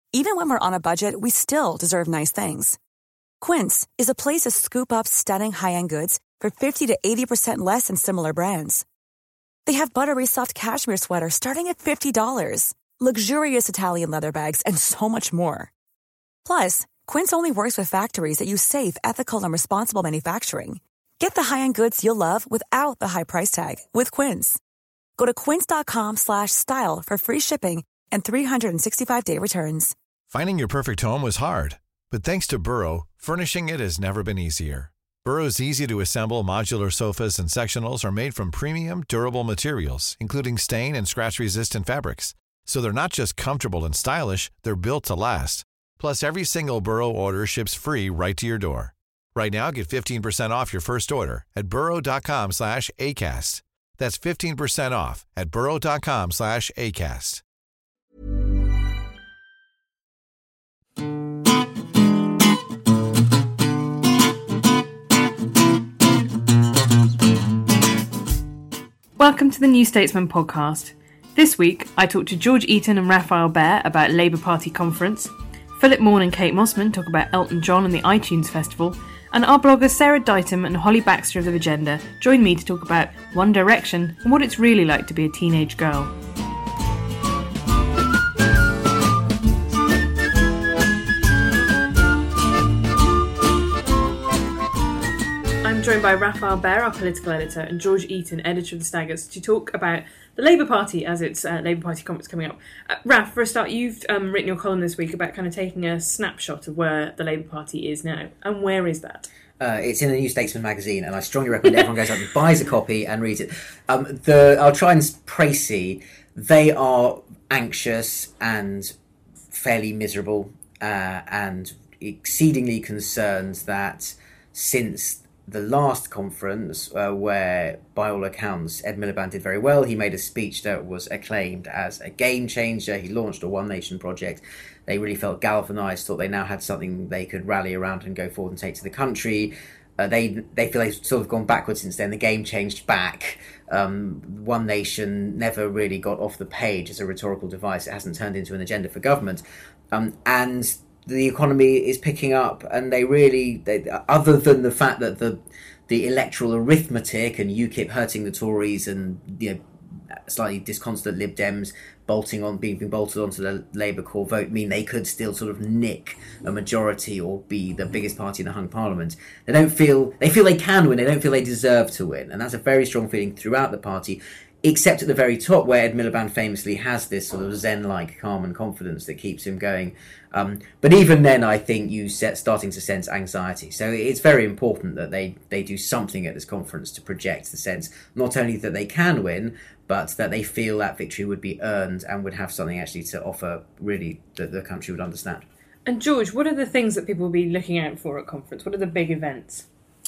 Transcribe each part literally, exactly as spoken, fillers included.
Even when we're on a budget, we still deserve nice things. Quince is a place to scoop up stunning high-end goods for fifty to eighty percent less than similar brands. They have buttery soft cashmere sweaters starting at fifty dollars, luxurious Italian leather bags, and so much more. Plus, Quince only works with factories that use safe, ethical, and responsible manufacturing. Get the high-end goods you'll love without the high price tag with Quince. Go to quince.com slash style for free shipping and three sixty-five day returns. Finding your perfect home was hard, but thanks to Burrow, furnishing it has never been easier. Burrow's easy-to-assemble modular sofas and sectionals are made from premium, durable materials, including stain and scratch-resistant fabrics. So they're not just comfortable and stylish, they're built to last. Plus, every single Burrow order ships free right to your door. Right now, get fifteen percent off your first order at burrow.com slash ACAST. That's fifteen percent off at burrow.com slash ACAST. Welcome to the New Statesman podcast. This week, I talked to George Eaton and Raphael Behr about Labour Party conference. Philip Morn and Kate Mossman talk about Elton John and the iTunes Festival. And our bloggers Sarah Dighton and Holly Baxter of The Agenda join me to talk about One Direction and what it's really like to be a teenage girl. I'm joined by Raphael Behr, our political editor, and George Eaton, editor of The Staggers, to talk about the Labour Party as its uh, Labour Party conference coming up. Uh, Raph, for a start, you've um, written your column this week about kind of taking a snapshot of where the Labour Party is now. And where is that? Uh, it's in the New Statesman magazine, and I strongly recommend everyone goes out and buys a copy and reads it. Um, the I'll try and précis. They are anxious and fairly miserable uh, and exceedingly concerned that since the last conference, uh, where, by all accounts, Ed Miliband did very well. He made a speech that was acclaimed as a game changer. He launched a One Nation project. They really felt galvanised, thought they now had something they could rally around and go forward and take to the country. Uh, they they feel they've sort of gone backwards since then. The game changed back. Um, One Nation never really got off the page as a rhetorical device. It hasn't turned into an agenda for government. Um, and... the economy is picking up, and they really, they, other than the fact that the the electoral arithmetic and UKIP hurting the Tories and, you know, slightly disconsolate Lib Dems bolting on, being, being bolted onto the Labour core vote, mean they could still sort of nick a majority or be the biggest party in the hung parliament. They don't feel they feel they can win. They don't feel they deserve to win, and that's a very strong feeling throughout the party. Except at the very top, where Ed Miliband famously has this sort of zen-like calm and confidence that keeps him going. Um, but even then, I think you set starting to sense anxiety. So it's very important that they, they do something at this conference to project the sense, not only that they can win, but that they feel that victory would be earned and would have something actually to offer, really, that the country would understand. And George, what are the things that people will be looking out for at conference? What are the big events?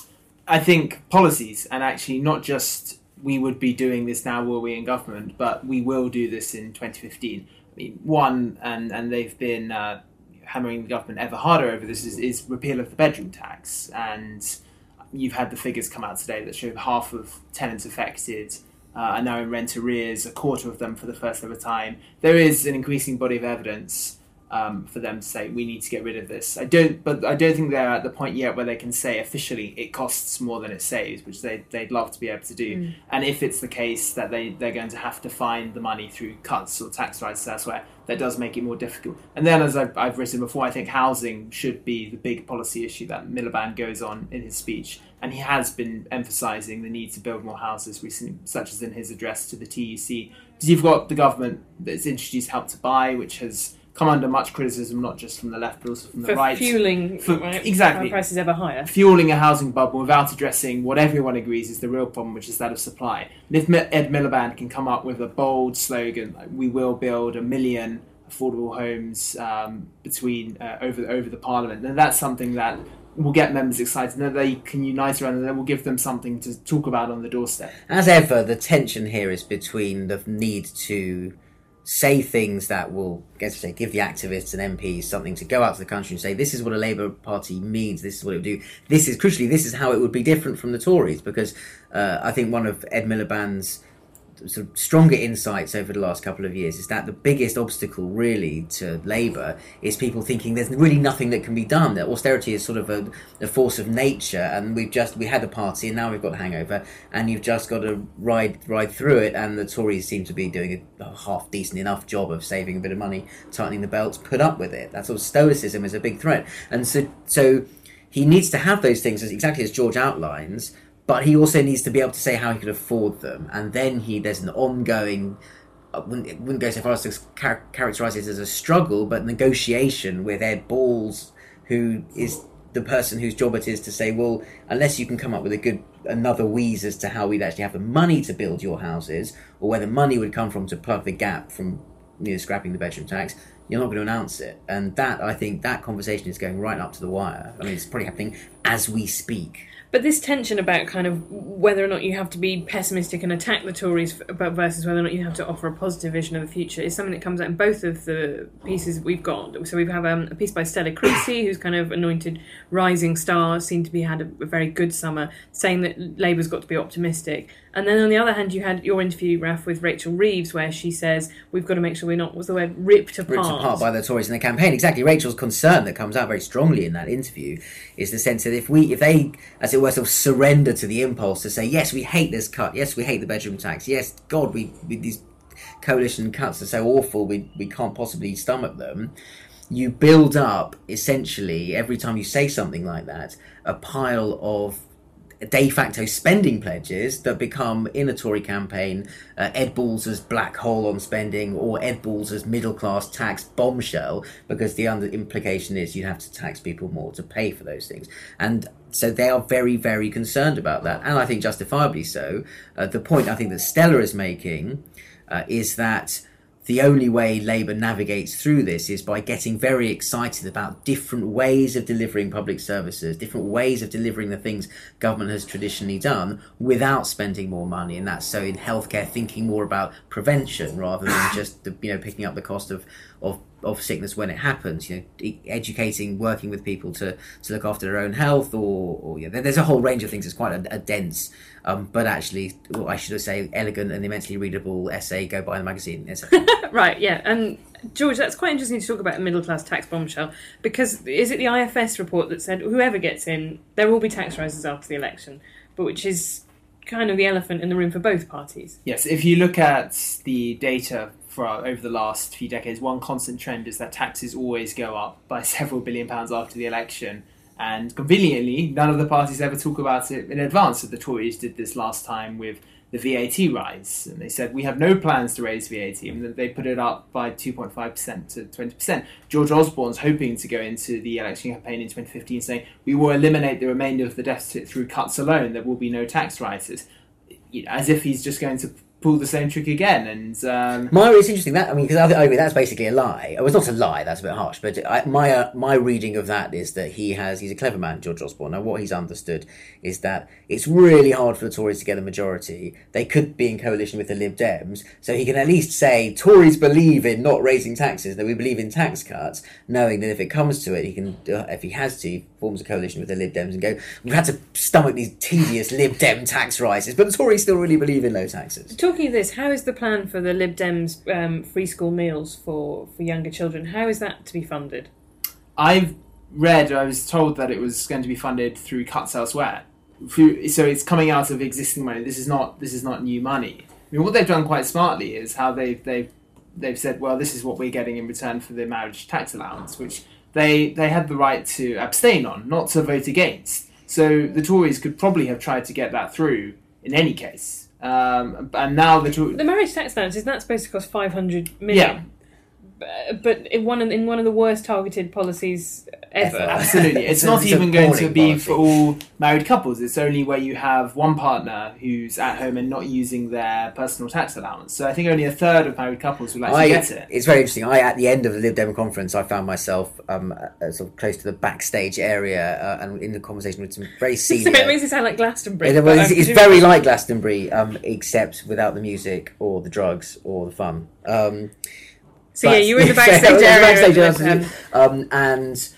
I think policies, and actually not just... we would be doing this now were we in government, but we will do this in twenty fifteen. I mean, one, and, and they've been uh, hammering the government ever harder over this, is, is repeal of the bedroom tax. And you've had the figures come out today that show half of tenants affected uh, are now in rent arrears, a quarter of them for the first ever time. There is an increasing body of evidence Um, for them to say we need to get rid of this. I don't, but I don't think they're at the point yet where they can say officially it costs more than it saves, which they they'd love to be able to do. Mm. And if it's the case that they they're going to have to find the money through cuts or tax rises elsewhere, that does make it more difficult. And then, as I've, I've written before, I think housing should be the big policy issue that Miliband goes on in his speech, and he has been emphasising the need to build more houses recently, such as in his address to the T U C. Because you've got the government that's introduced Help to Buy, which has come under much criticism, not just from the left, but also from the for right. Fueling, for right, exactly prices ever higher. Fueling a housing bubble without addressing what everyone agrees is the real problem, which is that of supply. And if Ed Miliband can come up with a bold slogan, like, we will build a million affordable homes um, between uh, over over the Parliament, then that's something that will get members excited, and that they can unite around, and that will give them something to talk about on the doorstep. As ever, the tension here is between the need to say things that will, as I say, give the activists and M Ps something to go out to the country and say, this is what a Labour Party means, this is what it would do. This is, crucially, this is how it would be different from the Tories, because uh, I think one of Ed Miliband's sort of stronger insights over the last couple of years is that the biggest obstacle really to Labour is people thinking there's really nothing that can be done, that austerity is sort of a, a force of nature, and we've just we had a party and now we've got a hangover, and you've just got to ride ride through it. And the Tories seem to be doing a, a half decent enough job of saving a bit of money, tightening the belts, put up with it. That sort of stoicism is a big threat, and so so he needs to have those things as exactly as George outlines. But he also needs to be able to say how he could afford them, and then he there's an ongoing. I wouldn't, it wouldn't go so far as to char- characterise it as a struggle, but negotiation with Ed Balls, who is the person whose job it is to say, well, unless you can come up with a good another wheeze as to how we'd actually have the money to build your houses, or where the money would come from to plug the gap from you know scrapping the bedroom tax, you're not going to announce it. And that I think that conversation is going right up to the wire. I mean, it's probably happening as we speak. But this tension about kind of whether or not you have to be pessimistic and attack the Tories versus whether or not you have to offer a positive vision of the future is something that comes out in both of the pieces we've got. So we have um, a piece by Stella Creasy, who's kind of anointed rising star, seemed to be had a, a very good summer, saying that Labour's got to be optimistic. And then on the other hand, you had your interview, Raf, with Rachel Reeves, where she says, we've got to make sure we're not, what's the word, ripped apart. Ripped apart by the Tories in the campaign. Exactly. Rachel's concern that comes out very strongly in that interview is the sense that if we, if they, as it were, sort of surrender to the impulse to say, yes, we hate this cut, yes, we hate the bedroom tax, yes, God, we, we these coalition cuts are so awful, we, we can't possibly stomach them, you build up, essentially, every time you say something like that, a pile of de facto spending pledges that become, in a Tory campaign, uh, Ed Balls' black hole on spending, or Ed Balls' middle class tax bombshell, because the under implication is you have to tax people more to pay for those things. And so they are very, very concerned about that, and I think justifiably so. Uh, the point I think that Stella is making uh, is that the only way Labour navigates through this is by getting very excited about different ways of delivering public services, different ways of delivering the things government has traditionally done without spending more money. And that's so in healthcare, thinking more about prevention rather than just the, you know picking up the cost of, of of sickness when it happens. You know, educating, working with people to, to look after their own health, or, or you know, there's a whole range of things. It's quite a, a dense, um, but actually, well, I should say, elegant and immensely readable essay. Go buy the magazine. Right, yeah, and George, that's quite interesting to talk about a middle class tax bombshell, because is it the I F S report that said whoever gets in, there will be tax rises after the election, but which is kind of the elephant in the room for both parties. Yes, if you look at the data for our, over the last few decades, one constant trend is that taxes always go up by several billion pounds after the election. And conveniently, none of the parties ever talk about it in advance. So the Tories did this last time with the V A T rise. And they said, we have no plans to raise V A T. And they put it up by two point five percent to twenty percent. George Osborne's hoping to go into the election campaign in twenty fifteen saying, we will eliminate the remainder of the deficit through cuts alone. There will be no tax rises. You know, as if he's just going to pull the same trick again. And um, my it's interesting that I mean because I, I agree that's basically a lie. It was not a lie. That's a bit harsh. But I, my uh, my reading of that is that he has he's a clever man, George Osborne. Now what he's understood is that it's really hard for the Tories to get a majority. They could be in coalition with the Lib Dems, so he can at least say Tories believe in not raising taxes, that we believe in tax cuts, knowing that if it comes to it, he can, uh, if he has to, he forms a coalition with the Lib Dems and go, we've had to stomach these tedious Lib Dem tax rises, but the Tories still really believe in low taxes. Talking of this, how is the plan for the Lib Dems um, free school meals for, for younger children? How is that to be funded? I've read, I was told that it was going to be funded through cuts elsewhere. So it's coming out of existing money. This is not this is not new money. I mean, what they've done quite smartly is how they've they've they've said, well, this is what we're getting in return for the marriage tax allowance, which they they had the right to abstain on, not to vote against. So the Tories could probably have tried to get that through in any case. Um, and now the Tories... The marriage tax allowance, is that supposed to cost five hundred million? Yeah. But in one of, in one of the worst targeted policies ever. Absolutely. It's, it's not even going to be policy. For all married couples. It's only where you have one partner who's at home and not using their personal tax allowance. So I think only a third of married couples will actually I, get it. It's very interesting. I, at the end of the Lib Dem conference, I found myself um, uh, sort of close to the backstage area uh, and in the conversation with some very senior... So it makes it sound like Glastonbury. It, well, it's, it's very like Glastonbury, um, except without the music or the drugs or the fun. Um, So but, yeah, you were in the backstage area. Backstage area um, um, and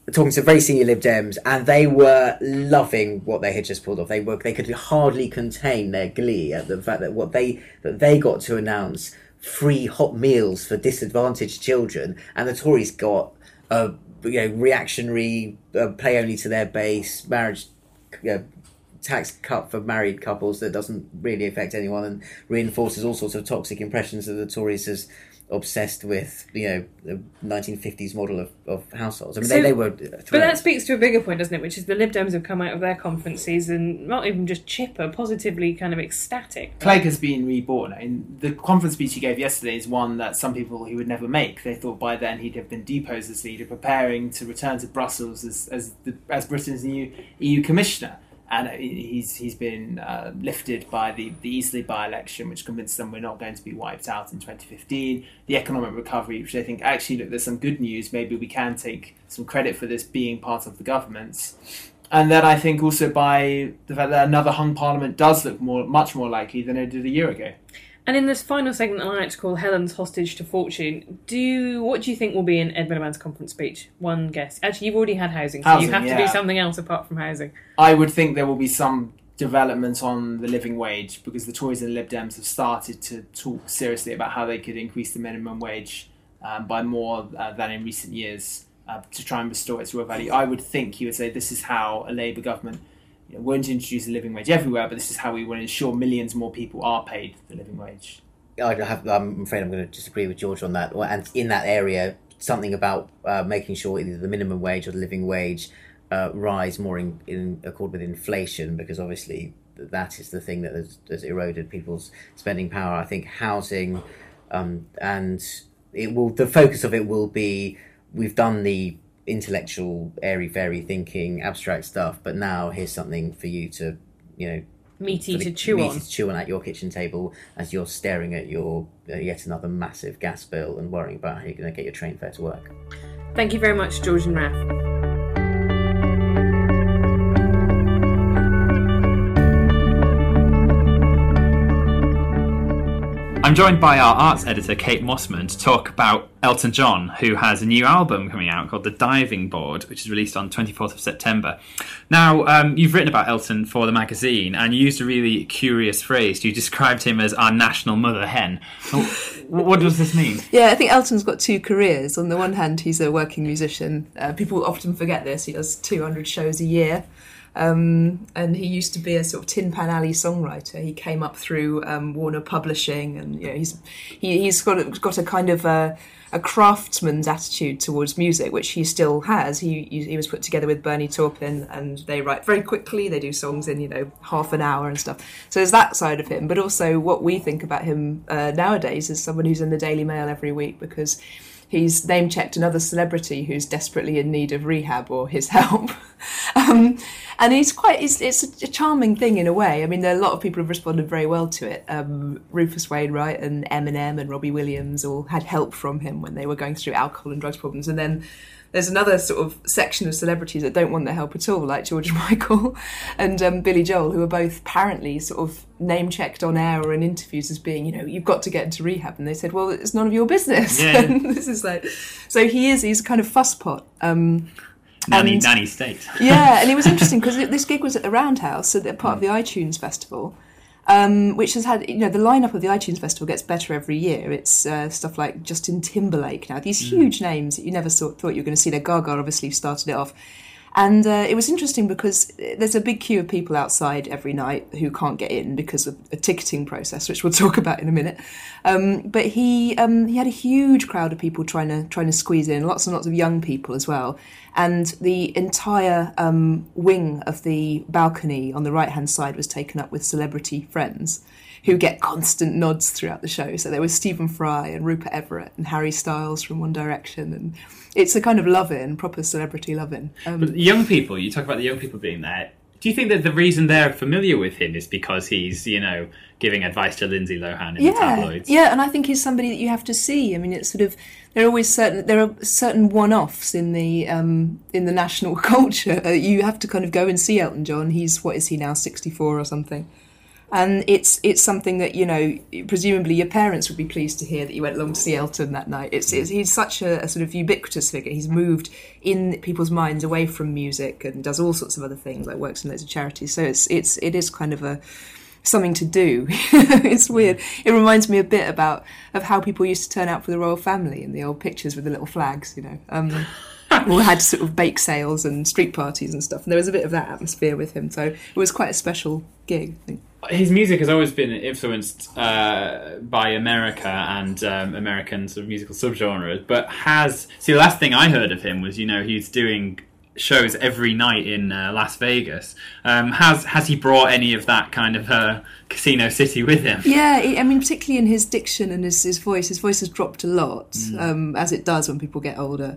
talking to very senior Lib Dems, and they were loving what they had just pulled off. They were they could hardly contain their glee at the fact that what they that they got to announce free hot meals for disadvantaged children, and the Tories got a you know reactionary uh, pay only to their base marriage you know, tax cut for married couples that doesn't really affect anyone and reinforces all sorts of toxic impressions of the Tories as obsessed with, you know, the nineteen fifties model of, of households. I mean, so, they, they were thrilled. But that speaks to a bigger point, doesn't it? Which is the Lib Dems have come out of their conference season not even just chipper, positively kind of ecstatic. Clegg has been reborn. I mean, the conference speech he gave yesterday is one that some people he would never make. They thought by then he'd have been deposed as leader, preparing to return to Brussels as as, the, as Britain's new E U commissioner. And he's he's been uh, lifted by the, the Eastleigh by-election, which convinced them we're not going to be wiped out in twenty fifteen. The economic recovery, which I think actually, look, there's some good news. Maybe we can take some credit for this being part of the government. And then I think also by the fact that another hung parliament does look more much more likely than it did a year ago. And in this final segment, I like to call Helen's hostage to fortune. Do you, what do you think will be in Ed Miliband's conference speech? One guess. Actually, you've already had housing, so housing, you have yeah. to do something else apart from housing. I would think there will be some development on the living wage, because the Tories and Lib Dems have started to talk seriously about how they could increase the minimum wage um, by more uh, than in recent years uh, to try and restore its real value. I would think he would say this is how a Labour government you know, won't introduce a living wage everywhere, but this is how we will ensure millions more people are paid the living wage. I have, I'm afraid I'm going to disagree with George on that. And in that area, something about uh, making sure either the minimum wage or the living wage uh, rise more in, in accord with inflation, because obviously that is the thing that has, has eroded people's spending power. I think housing um, and it will. The focus of it will be, we've done the intellectual, airy-fairy thinking, abstract stuff, but now here's something for you to, you know, meaty to chew meaty on. to chew on at your kitchen table as you're staring at your uh, yet another massive gas bill and worrying about how you're going to get your train fare to work. Thank you very much, George and Raph. I'm joined by our arts editor, Kate Mossman, to talk about Elton John, who has a new album coming out called The Diving Board, which is released on twenty-fourth of September. Now, um, you've written about Elton for the magazine, and you used a really curious phrase. You described him as our national mother hen. What does this mean? Yeah, I think Elton's got two careers. On the one hand, he's a working musician. Uh, people often forget this. He does two hundred shows a year. Um, and he used to be a sort of Tin Pan Alley songwriter. He came up through um, Warner Publishing, and you know, he's he, he's got a, got a kind of a, a craftsman's attitude towards music, which he still has. He he was put together with Bernie Taupin, and they write very quickly. They do songs in you know half an hour and stuff. So there's that side of him, but also what we think about him uh, nowadays is someone who's in the Daily Mail every week because he's name-checked another celebrity who's desperately in need of rehab or his help. um, and he's quite, it's, it's a charming thing in a way. I mean, there are a lot of people who've responded very well to it. Um, Rufus Wainwright and Eminem and Robbie Williams all had help from him when they were going through alcohol and drugs problems. And then there's another sort of section of celebrities that don't want their help at all, like George Michael and um, Billy Joel, who are both apparently sort of name-checked on air or in interviews as being, you know, you've got to get into rehab. And they said, well, it's none of your business. Yeah. And this is like, so he is, he's a kind of fusspot. Um, nanny, and, nanny state. Yeah, and it was interesting because this gig was at the Roundhouse, so they're part of the iTunes Festival. Um, which has had, you know, the lineup of the iTunes Festival gets better every year. It's uh, stuff like Justin Timberlake now, these huge mm. names that you never saw, thought you were going to see. There, Gaga obviously started it off. And uh, it was interesting because there's a big queue of people outside every night who can't get in because of a ticketing process, which we'll talk about in a minute. Um, but he um, he had a huge crowd of people trying to trying to squeeze in, lots and lots of young people as well. And the entire um, wing of the balcony on the right-hand side was taken up with celebrity friends who get constant nods throughout the show. So there was Stephen Fry and Rupert Everett and Harry Styles from One Direction, and it's a kind of love-in, proper celebrity love-in. Um, but young people, you talk about the young people being there. Do you think that the reason they're familiar with him is because he's, you know, giving advice to Lindsay Lohan in yeah, the tabloids? Yeah, and I think he's somebody that you have to see. I mean, it's sort of there are always certain there are certain one-offs in the um, in the national culture. Uh, you have to kind of go and see Elton John. He's what is he now, sixty-four or something. And it's it's something that, you know, presumably your parents would be pleased to hear that you went along to see Elton that night. It's, it's he's such a, a sort of ubiquitous figure. He's moved in people's minds away from music and does all sorts of other things, like works in loads of charities. So it's it's it is kind of a something to do. It's weird. It reminds me a bit about of how people used to turn out for the royal family in the old pictures with the little flags, you know. Um, or had sort of bake sales and street parties and stuff. And there was a bit of that atmosphere with him. So it was quite a special gig, I think. His music has always been influenced uh, by America and um, American sort of musical subgenres, but has... See, the last thing I heard of him was, you know, he's doing shows every night in uh, Las Vegas. Um, has has he brought any of that kind of uh, Casino City with him? Yeah, I mean, particularly in his diction and his, his voice. His voice has dropped a lot, mm. um, as it does when people get older.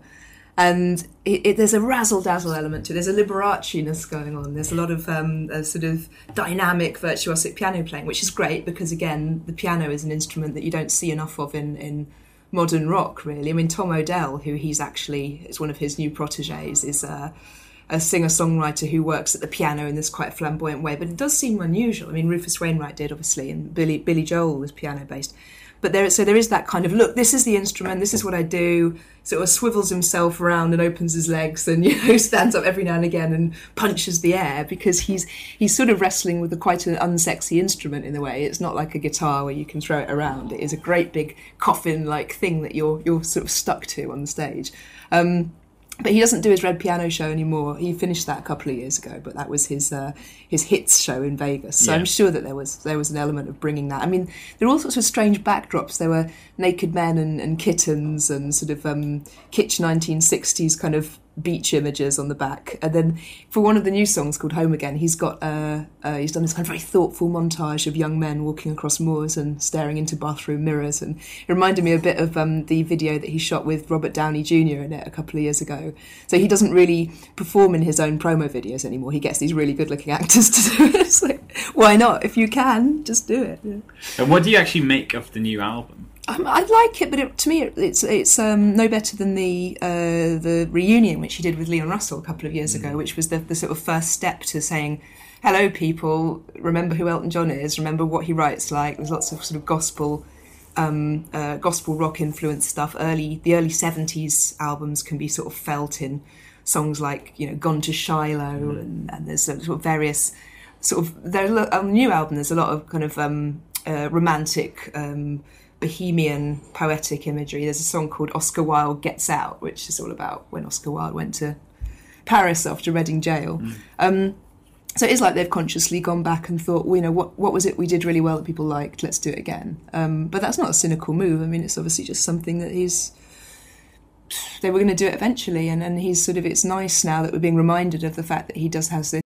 And it, it, there's a razzle-dazzle element to it. There's a Liberace-ness going on. There's a lot of um, a sort of dynamic, virtuosic piano playing, which is great because, again, the piano is an instrument that you don't see enough of in, in modern rock, really. I mean, Tom Odell, who he's actually, is one of his new protégés, is a, a singer-songwriter who works at the piano in this quite flamboyant way. But it does seem unusual. I mean, Rufus Wainwright did, obviously, and Billy, Billy Joel was piano-based. But there, so there is that kind of, look, this is the instrument, this is what I do, sort of swivels himself around and opens his legs and, you know, stands up every now and again and punches the air because he's he's sort of wrestling with a quite an unsexy instrument in a way. It's not like a guitar where you can throw it around. It is a great big coffin-like thing that you're you're sort of stuck to on the stage. Um, But he doesn't do his Red Piano show anymore. He finished that a couple of years ago, but that was his uh, his hits show in Vegas. So yeah. I'm sure that there was there was an element of bringing that. I mean, there were all sorts of strange backdrops. There were naked men and, and kittens and sort of um, kitsch nineteen sixties kind of beach images on the back. And then for one of the new songs called Home Again, he's got uh, uh, he's done this kind of very thoughtful montage of young men walking across moors and staring into bathroom mirrors. And it reminded me a bit of um, the video that he shot with Robert Downey Junior in it a couple of years ago. So he doesn't really perform in his own promo videos anymore. He gets these really good-looking actors to do it. It's like, why not? If you can, just do it. Yeah. And what do you actually make of the new album? Um, I like it, but it, to me, it's it's um, no better than the uh, the reunion which he did with Leon Russell a couple of years mm. ago, which was the, the sort of first step to saying, hello, people, remember who Elton John is, remember what he writes like. There's lots of sort of gospel um, uh, gospel rock influenced stuff. Early the early seventies albums can be sort of felt in songs like, you know, Gone to Shiloh, mm. and, and there's sort of various sort of there's a, on the new album. There's a lot of kind of um, uh, romantic. Um, bohemian poetic imagery. There's a song called Oscar Wilde Gets Out, which is all about when Oscar Wilde went to Paris after Reading jail. Mm. Um, so it is like they've consciously gone back and thought, well, you know, what what was it we did really well that people liked? Let's do it again. Um, but that's not a cynical move. I mean, it's obviously just something that he's... They were going to do it eventually, and, and he's sort of... It's nice now that we're being reminded of the fact that he does have this.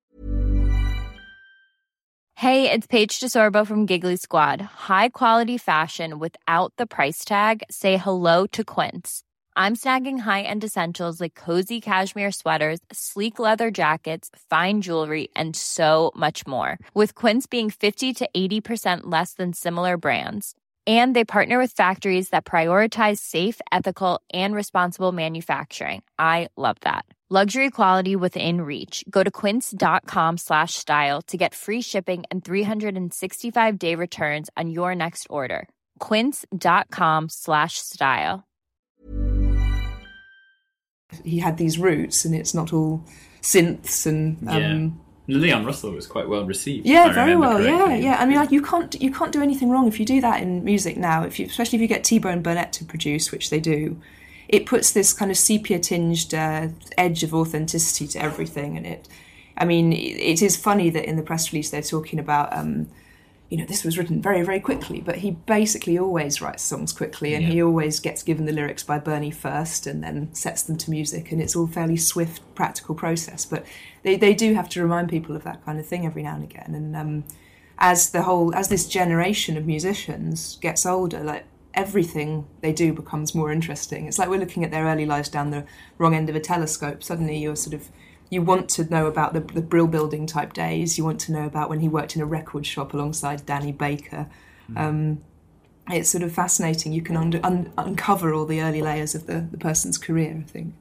Hey, it's Paige DeSorbo from Giggly Squad. High quality fashion without the price tag. Say hello to Quince. I'm snagging high-end essentials like cozy cashmere sweaters, sleek leather jackets, fine jewelry, and so much more. With Quince being fifty to eighty percent less than similar brands. And they partner with factories that prioritize safe, ethical, and responsible manufacturing. I love that. Luxury quality within reach. Go to quince.com slash style to get free shipping and three sixty-five day returns on your next order. Quince.com slash style. He had these roots, and it's not all synths and... Um, yeah. Leon Russell was quite well received. Yeah, very well. Correctly. Yeah, yeah. I mean, like you can't you can't do anything wrong if you do that in music now. If you, especially if you get T-Bone Burnett to produce, which they do, it puts this kind of sepia-tinged uh, edge of authenticity to everything. And it, I mean, it, it is funny that in the press release they're talking about, um, you know, this was written very, very quickly. But he basically always writes songs quickly, and yeah. he always gets given the lyrics by Bernie first, and then sets them to music. And it's all fairly swift, practical process. But They they do have to remind people of that kind of thing every now and again. And um, as the whole, as this generation of musicians gets older, like everything they do becomes more interesting. It's like we're looking at their early lives down the wrong end of a telescope. Suddenly you're sort of, you want to know about the, the Brill Building type days. You want to know about when he worked in a record shop alongside Danny Baker. Mm. Um, it's sort of fascinating. You can un- un- uncover all the early layers of the, the person's career, I think.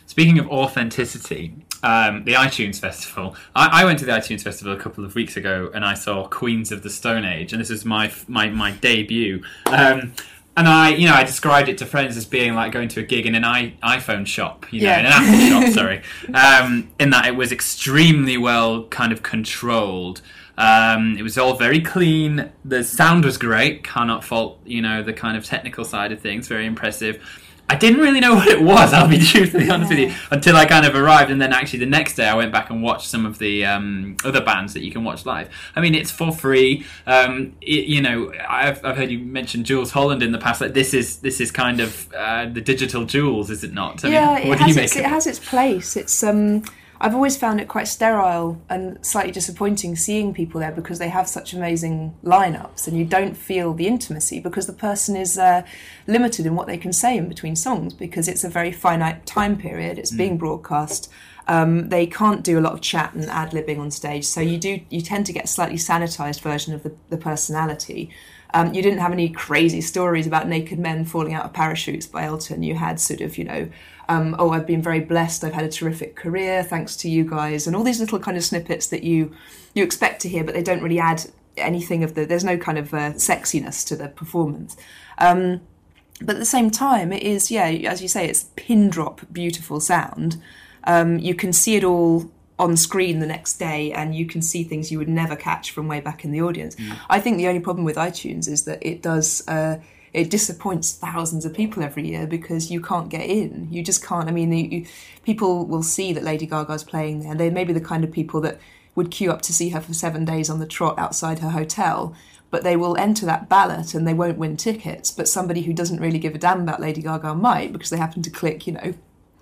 Speaking of authenticity, um, the iTunes Festival. I, I went to the iTunes Festival a couple of weeks ago, and I saw Queens of the Stone Age, and this was my my my debut. Um, And I, you know, I described it to friends as being like going to a gig in an I, iPhone shop, you know, Yeah. in an Apple shop, sorry. Um, in that it was extremely well kind of controlled. Um, it was all very clean. The sound was great. Cannot fault, you know, the kind of technical side of things. Very impressive. I didn't really know what it was, I'll be truthfully honest with you, until I kind of arrived. And then actually the next day I went back and watched some of the um, other bands that you can watch live. I mean, it's for free. Um, it, you know, I've, I've heard you mention Jules Holland in the past. Like this is this is kind of uh, the digital Jules, is it not? I yeah, mean, what it, do you has make its, of it has its place. It's um, I've always found it quite sterile and slightly disappointing seeing people there because they have such amazing lineups and you don't feel the intimacy because the person is uh, limited in what they can say in between songs because it's a very finite time period. It's mm. being broadcast. Um, they can't do a lot of chat and ad-libbing on stage, so you do you tend to get a slightly sanitised version of the, the personality. Um, you didn't have any crazy stories about naked men falling out of parachutes by Elton. You had sort of, you know, um, oh, I've been very blessed. I've had a terrific career thanks to you guys, and all these little kind of snippets that you you expect to hear, but they don't really add anything of the. There's no kind of uh, sexiness to the performance. Um, but at the same time, it is, yeah, as you say, it's pin drop beautiful sound. Um, you can see it all on screen the next day and you can see things you would never catch from way back in the audience. Mm. I think the only problem with iTunes is that it does uh, it disappoints thousands of people every year because you can't get in. You just can't. I mean, you, you, people will see that Lady Gaga's playing there. They may be the kind of people that would queue up to see her for seven days on the trot outside her hotel, but they will enter that ballot and they won't win tickets. But somebody who doesn't really give a damn about Lady Gaga might because they happen to click, you know,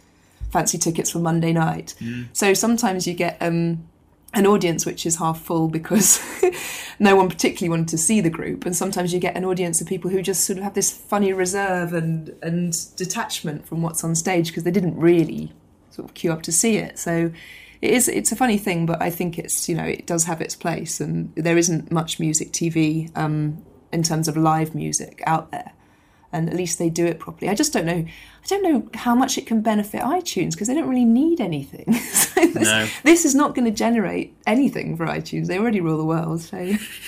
fancy tickets for Monday night. Mm. So sometimes you get um, an audience which is half full because no one particularly wanted to see the group, and sometimes you get an audience of people who just sort of have this funny reserve and, and detachment from what's on stage because they didn't really sort of queue up to see it. So it is, it's a funny thing, but I think it's, you know, it does have its place, and there isn't much music T V um, in terms of live music out there. And at least they do it properly. I just don't know. I don't know how much it can benefit iTunes because they don't really need anything. so this, no. this is not going to generate anything for iTunes. They already rule the world. So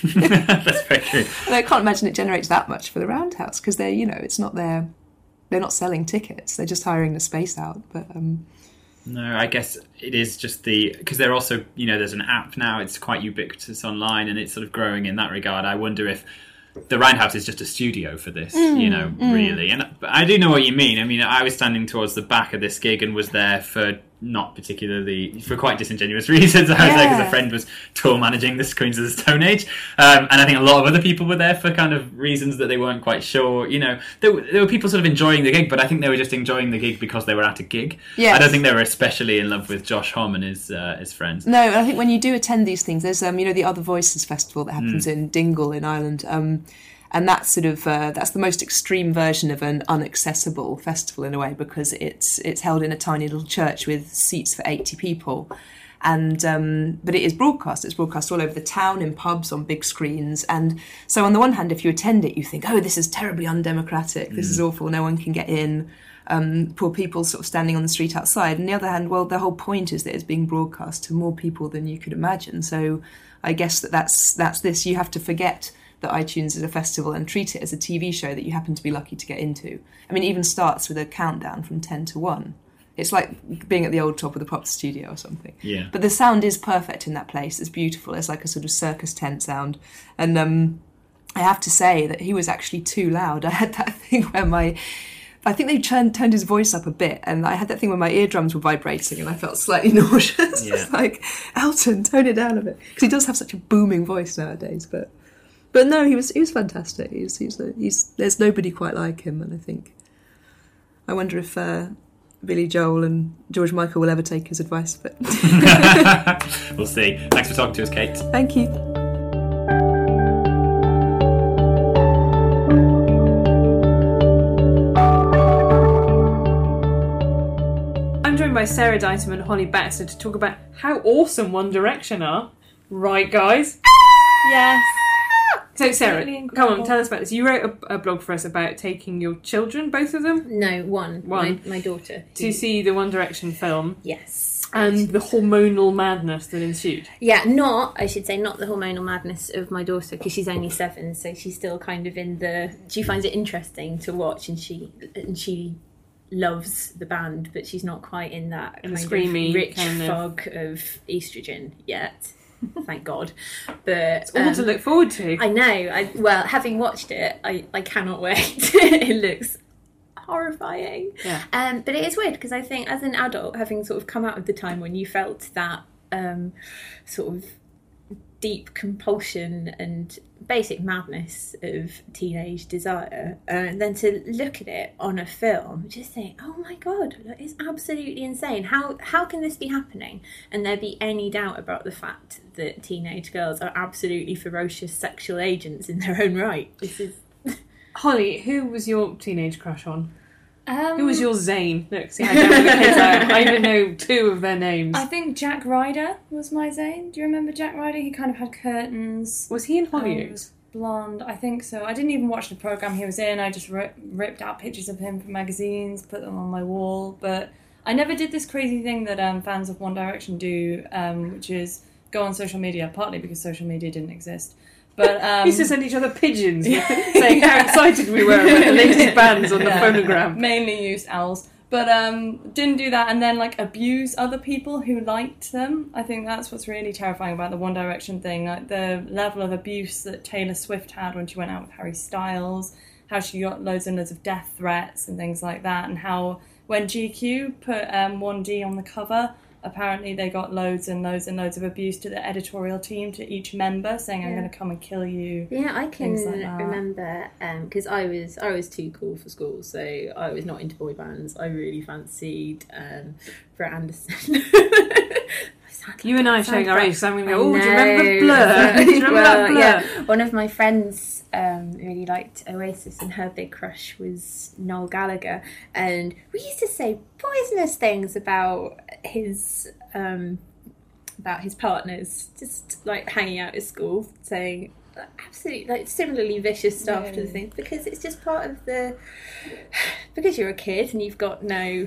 that's very true. And I can't imagine it generates that much for the Roundhouse because they're, you know, it's not their. They're not selling tickets. They're just hiring the space out. But um, no, I guess it is just the because they're also, you know, there's an app now. It's quite ubiquitous online, and it's sort of growing in that regard. I wonder if the Roundhouse is just a studio for this, mm, you know, mm. really. And but I do know what you mean. I mean, I was standing towards the back of this gig and was there for not particularly, for quite disingenuous reasons. I was yeah. there because a friend was tour managing the Queens of the Stone Age. Um, and I think a lot of other people were there for kind of reasons that they weren't quite sure. You know, there, there were people sort of enjoying the gig, but I think they were just enjoying the gig because they were at a gig. Yes. I don't think they were especially in love with Josh Homme and his, uh, his friends. No, and I think when you do attend these things, there's, um, you know, the Other Voices Festival that happens mm. in Dingle in Ireland. Um, And that's sort of uh, that's the most extreme version of an unaccessible festival in a way because it's it's held in a tiny little church with seats for eighty people, and um, but it is broadcast. It's broadcast all over the town in pubs on big screens. And so on the one hand, if you attend it, you think, oh, this is terribly undemocratic. This mm. is awful. No one can get in. Um, poor people sort of standing on the street outside. On the other hand, well, the whole point is that it's being broadcast to more people than you could imagine. So I guess that that's that's this. You have to forget that iTunes is a festival and treat it as a T V show that you happen to be lucky to get into. I mean, it even starts with a countdown from ten to one. It's like being at the old Top of the Pops studio or something. Yeah. But the sound is perfect in that place. It's beautiful. It's like a sort of circus tent sound. And um, I have to say that he was actually too loud. I had that thing where my... I think they turned, turned his voice up a bit, and I had that thing where my eardrums were vibrating and I felt slightly nauseous. Yeah. It's like, Elton, tone it down a bit. Because he does have such a booming voice nowadays, but... But no, he was he was fantastic. He's he's, he's there's nobody quite like him, and I think I wonder if uh, Billy Joel and George Michael will ever take his advice. But we'll see. Thanks for talking to us, Kate. Thank you. I'm joined by Sarah Ditum and Holly Baxter to talk about how awesome One Direction are. Right, guys? Yes. So Sarah, Absolutely come incredible. on, tell us about this. You wrote a, a blog for us about taking your children, both of them, No, one. One. My, my daughter. to see the One Direction film Yes. and the hormonal madness that ensued. Yeah, not, I should say, not the hormonal madness of my daughter, because she's only seven, so she's still kind of in the... She finds it interesting to watch, and she and she loves the band, but she's not quite in that In the kind screamy of rich kind of- fog of estrogen yet. Thank God. But It's all um, to look forward to. I know. I well, having watched it, I, I cannot wait. It looks horrifying. Yeah. Um, but it is weird because I think as an adult, having sort of come out of the time when you felt that um, sort of deep compulsion and basic madness of teenage desire, uh, and then to look at it on a film, just think, oh my God, it's absolutely insane. How how can this be happening? And there be any doubt about the fact that teenage girls are absolutely ferocious sexual agents in their own right. This is Holly, who was your teenage crush on? Um, Who was your Zane? Look, see how down with the kids I am. I even know two of their names. I think Jack Ryder was my Zane. Do you remember Jack Ryder? He kind of had curtains. Was he in um, Hollyoaks? was blonde. I think so. I didn't even watch the programme he was in. I just rip, ripped out pictures of him from magazines, put them on my wall. But I never did this crazy thing that um, fans of One Direction do, um, which is go on social media, partly because social media didn't exist. But um, We used to send each other pigeons saying how excited we were about the latest bands on the Yeah. phonogram. Mainly used owls. But um, didn't do that and then like abuse other people who liked them. I think that's what's really terrifying about the One Direction thing. Like the level of abuse that Taylor Swift had when she went out with Harry Styles, how she got loads and loads of death threats and things like that, and how when G Q put um, one D on the cover, apparently they got loads and loads and loads of abuse to the editorial team, to each member, saying, I'm Yeah. going to come and kill you. Yeah, I can Things like that. remember because I was I was too cool for school, so I was not into boy bands. I really fancied um, Brett Anderson. You and I are showing our age, so I'm going to go, I oh, do you remember know. Blur? Do you remember Well, that Blur? yeah, one of my friends um, really liked Oasis, and her big crush was Noel Gallagher, and we used to say poisonous things about his um, about his partners, just like hanging out at school, saying absolutely like similarly vicious stuff to the Really? things, because it's just part of the because you're a kid and you've got no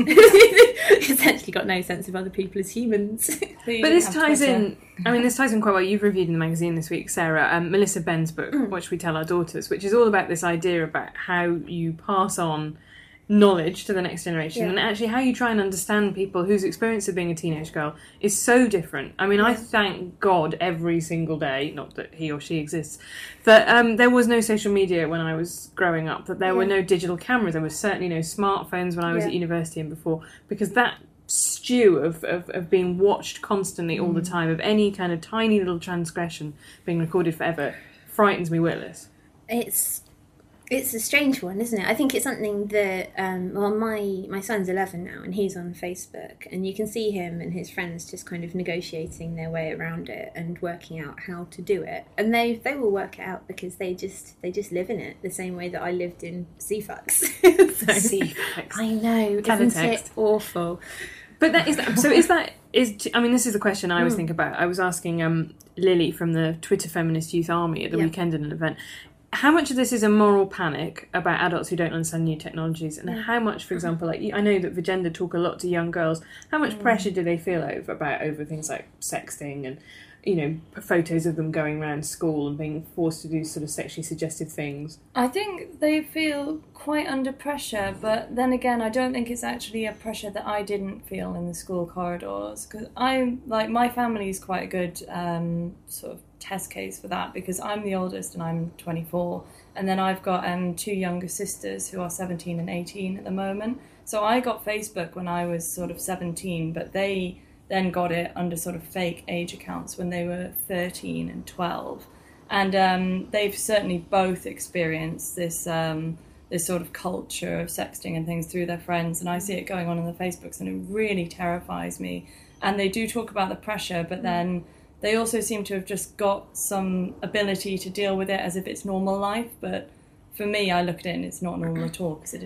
essentially got no sense of other people as humans. But But this ties in, I mean, this ties in quite well. You've reviewed in the magazine this week, Sarah, um, Melissa Ben's book, What Should We Tell Our Daughters, which is all about this idea about how you pass on knowledge to the next generation, Yeah. and actually how you try and understand people whose experience of being a teenage girl is so different. I mean, I thank God every single day, not that he or she exists, that um, there was no social media when I was growing up, that there were Yeah. no digital cameras, there was certainly no smartphones when I was Yeah. at university and before, because that stew of, of, of being watched constantly all the time, of any kind of tiny little transgression being recorded forever, frightens me witless. It's it's a strange one, isn't it? I think it's something that um, well, my my son's eleven now, and he's on Facebook, and you can see him and his friends just kind of negotiating their way around it and working out how to do it, and they they will work it out because they just they just live in it the same way that I lived in C FAX. So, C-fax. I know, isn't Teletext. it awful? But that is that, so. Is that is? I mean, this is the question I always think about. I was asking um, Lily from the Twitter Feminist Youth Army at the Yeah. weekend in an event. How much of this is a moral panic about adults who don't understand new technologies, and how much, for example, like I know that Vigenda talk a lot to young girls. How much pressure do they feel over about over things like sexting and, you know, photos of them going around school and being forced to do sort of sexually suggestive things? I think they feel quite under pressure, but then again, I don't think it's actually a pressure that I didn't feel in the school corridors, because I'm like my family is quite a good um, sort of test case for that, because I'm the oldest and I'm twenty-four, and then I've got um, two younger sisters who are seventeen and eighteen at the moment. So I got Facebook when I was sort of seventeen, but they then got it under sort of fake age accounts when they were thirteen and twelve. And um, they've certainly both experienced this um, this sort of culture of sexting and things through their friends, and I see it going on in the Facebooks, and it really terrifies me. And they do talk about the pressure, but then they also seem to have just got some ability to deal with it as if it's normal life. But for me, I look at it and it's not normal at all because it didn't happen.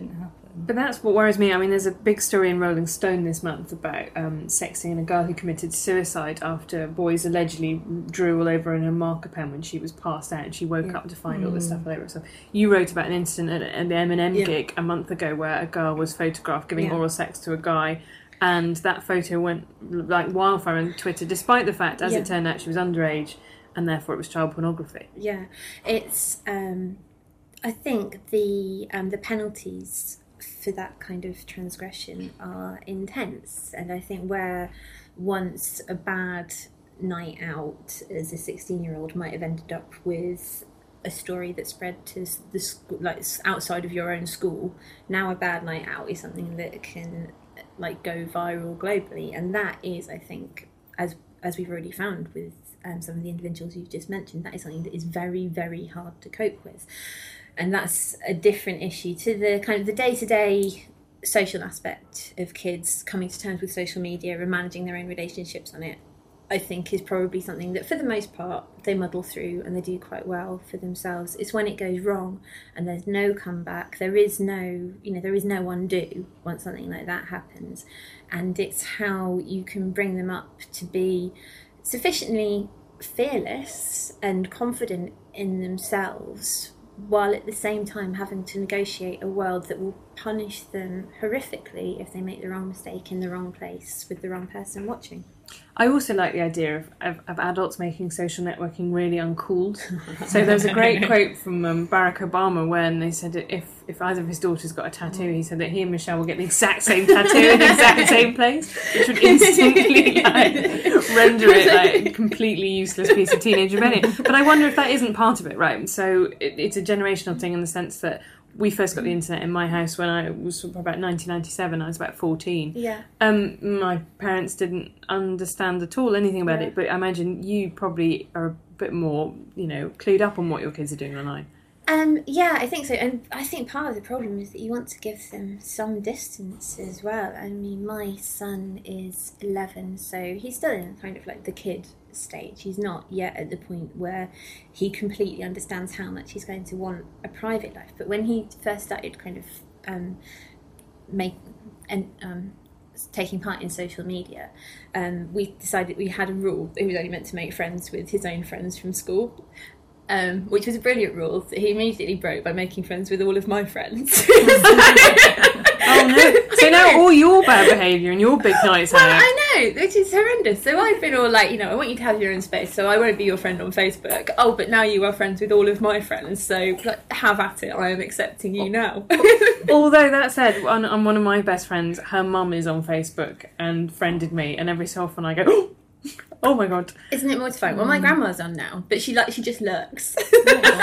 But that's what worries me. I mean, there's a big story in Rolling Stone this month about um, sexting a girl who committed suicide after boys allegedly drew all over in her marker pen when she was passed out and she woke Yeah. up to find Mm. all this stuff all over herself. You wrote about an incident at, at the Eminem Yeah. gig a month ago where a girl was photographed giving Yeah. oral sex to a guy, and that photo went like wildfire on Twitter, despite the fact, as Yeah. it turned out, she was underage and therefore it was child pornography. Yeah, it's. Um, I think the um, the penalties for that kind of transgression are intense, and I think where once a bad night out as a sixteen-year-old might have ended up with a story that spread to the school, like outside of your own school, now a bad night out is something that can like go viral globally, and that is, I think, as as we've already found with um, some of the individuals you've just mentioned, that is something that is very, very hard to cope with. And that's a different issue to the kind of the day-to-day social aspect of kids coming to terms with social media and managing their own relationships on it. I think is probably something that for the most part they muddle through and they do quite well for themselves. It's when it goes wrong and there's no comeback, there is no, you know, there is no undo once something like that happens. And it's how you can bring them up to be sufficiently fearless and confident in themselves, while at the same time having to negotiate a world that will punish them horrifically if they make the wrong mistake in the wrong place with the wrong person watching. I also like the idea of, of, of adults making social networking really uncool. So there's a great quote from um, Barack Obama when they said that if, if either of his daughters got a tattoo, he said that he and Michelle will get the exact same tattoo in the exact same place, which would instantly like, render it like a completely useless piece of teenage rebellion. But I wonder if that isn't part of it, right? So it, it's a generational thing in the sense that we first got the internet in my house when I was about nineteen ninety-seven. I was about fourteen. Yeah. Um, my parents didn't understand at all anything about Yeah. it, but I imagine you probably are a bit more, you know, clued up on what your kids are doing online. Um, yeah, I think so. And I think part of the problem is that you want to give them some distance as well. I mean, my son is eleven, so he's still in kind of like the kid stage. He's not yet at the point where he completely understands how much he's going to want a private life. But when he first started kind of um, make and um, taking part in social media, um, we decided we had a rule that he was only meant to make friends with his own friends from school. Um, which was a brilliant rule that he immediately broke by making friends with all of my friends. Oh no! So now all your bad behaviour and your big nights Well, out. I know, which is horrendous. So I've been all like, you know, I want you to have your own space, so I won't be your friend on Facebook. Oh, but now you are friends with all of my friends, so like, have at it. I am accepting you now. Although that said, on, on one of my best friends, her mum is on Facebook and friended me, and every so often I go, oh, oh my god. Isn't it mortifying? Well, my grandma's on now, but she like she just lurks. So,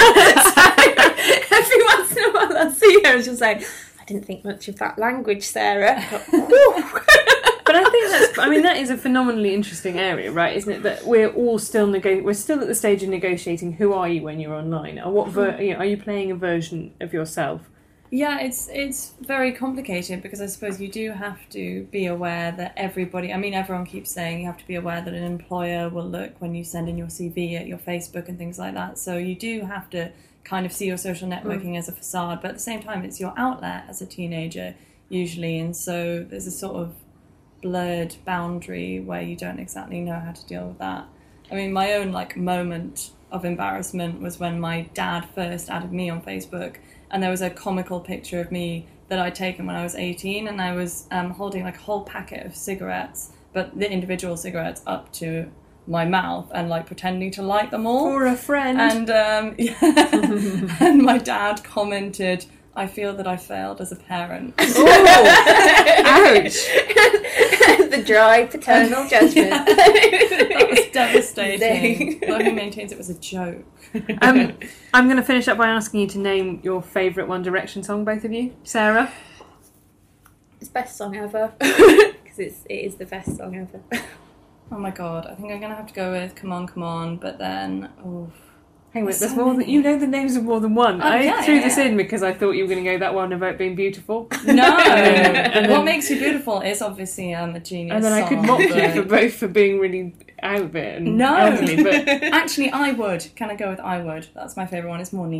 every once in a while I'll see her and she'll say, I didn't think much of that language, Sarah. But I think that's, I mean, that is a phenomenally interesting area, right? Isn't it? That we're all still nego- we're still at the stage of negotiating who are you when you're online, or what ver- you know, are you playing a version of yourself? Yeah, it's it's very complicated because I suppose you do have to be aware that everybody, I mean, everyone keeps saying you have to be aware that an employer will look when you send in your C V at your Facebook and things like that. So you do have to kind of see your social networking mm. as a facade, but at the same time, it's your outlet as a teenager usually. And so there's a sort of blurred boundary where you don't exactly know how to deal with that. I mean, my own like moment of embarrassment was when my dad first added me on Facebook. And there was a comical picture of me that I'd taken when I was eighteen, and I was um, holding like a whole packet of cigarettes, but the individual cigarettes up to my mouth and like pretending to light them all. For a friend. And um, yeah. And my dad commented, I feel that I failed as a parent. Oh, ouch. The dry paternal judgment. Yeah. That was devastating. Though he maintains it was a joke. Um, I'm going to finish up by asking you to name your favourite One Direction song, both of you. Sarah? It's best song ever. Because it's, it is the best song ever. Oh my god, I think I'm going to have to go with Come On, Come On, but then... Oh. Hang on, there's more than, you know the names of more than one. Oh, I yeah, threw yeah, this yeah. in because I thought you were going to go that one about being beautiful. No! And What then, Makes You Beautiful is obviously um, a genius and then I could song, mock you but- for both for being really out of it and No! elderly, but Actually, I would. Can I go with I Would? That's my favourite one. It's more niche.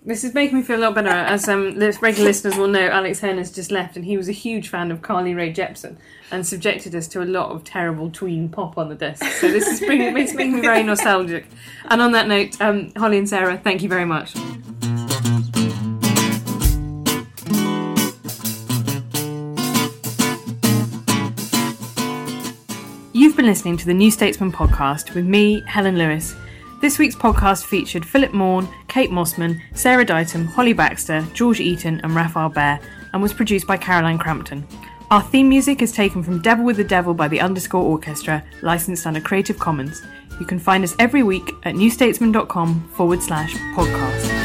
This is making me feel a lot better. As um, regular listeners will know, Alex Hearn has just left, and he was a huge fan of Carly Rae Jepsen and subjected us to a lot of terrible tween pop on the desk. So this is bringing, it's making me very nostalgic. And on that note, um, Holly and Sarah, thank you very much. You've been listening to the New Statesman podcast with me, Helen Lewis. This week's podcast featured Philip Morn, Kate Mossman, Sarah Ditum, Holly Baxter, George Eaton and Raphael Behr, and was produced by Caroline Crampton. Our theme music is taken from Devil with the Devil by the Underscore Orchestra, licensed under Creative Commons. You can find us every week at newstatesman.com forward slash podcast.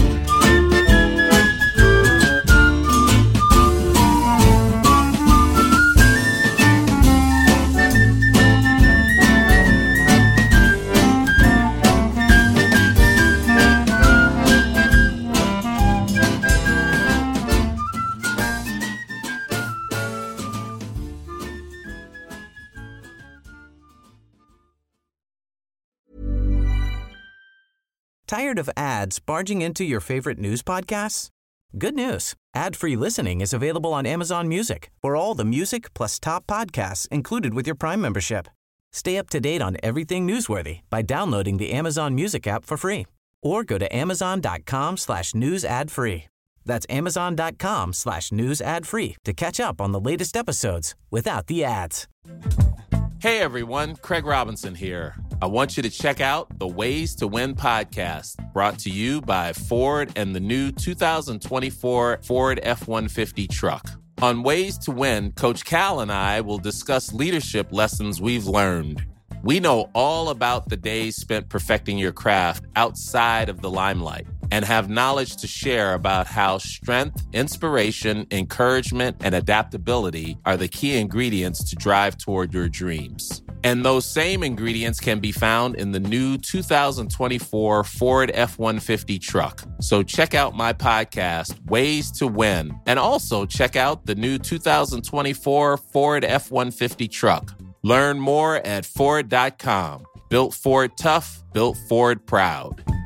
Tired of ads barging into your favorite news podcasts? Good news. Ad-free listening is available on Amazon Music for all the music plus top podcasts included with your Prime membership. Stay up to date on everything newsworthy by downloading the Amazon Music app for free or go to amazon.com slash news ad free. That's amazon.com slash news ad free to catch up on the latest episodes without the ads. Hey everyone, Craig Robinson here. I want you to check out the Ways to Win podcast, brought to you by Ford and the new two thousand twenty-four Ford F one fifty truck. On Ways to Win, Coach Cal and I will discuss leadership lessons we've learned. We know all about the days spent perfecting your craft outside of the limelight and have knowledge to share about how strength, inspiration, encouragement, and adaptability are the key ingredients to drive toward your dreams. And those same ingredients can be found in the new two thousand twenty-four Ford F one fifty truck. So check out my podcast, Ways to Win, and also check out the new two thousand twenty-four Ford F one fifty truck. Learn more at Ford dot com. Built Ford tough, built Ford proud.